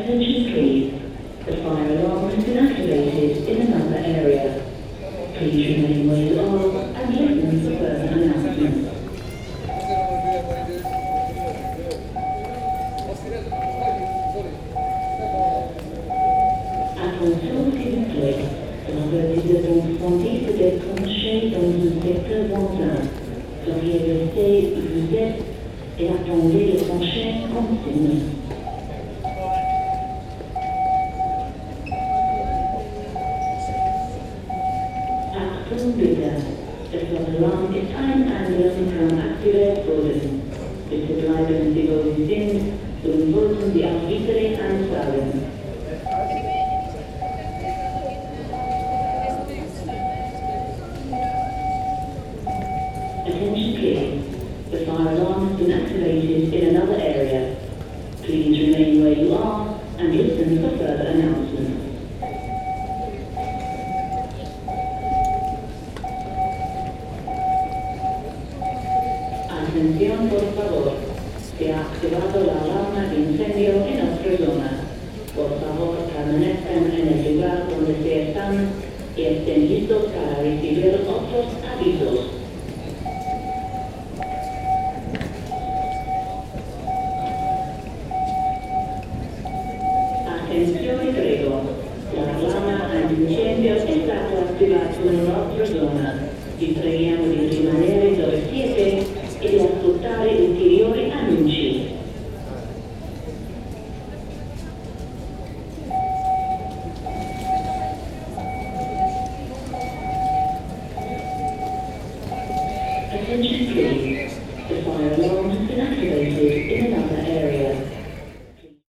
Attention please. The fire alarm has been activated in another area. Please remain where you are and listen for further announcements. Attention s'il vous plaît. Nous devons sentir d'être tranchés dans un secteur voisin. Veuillez rester où vous êtes et attendez le prochain consigne. Achtung bitte. Das Alarm ist ein Einwirken aktiviert worden. Bitte bleiben Sie, wo Sie sind und sollten Sie auch weitere ansagen. Attention please. The fire alarm has been activated in another area. Please remain where you are and listen for further announcements. Atención por favor. Se ha activado la alarma de incendio en nuestra zona. Por favor, permanezcan en el lugar donde se están y estén listos para recibir otros avisos. Atención y prego. La alarma antincendio è stata attivata nella nostra zona. Vi preghiamo di rimanere dove siete e di ascoltare ulteriori annunci. Attention please.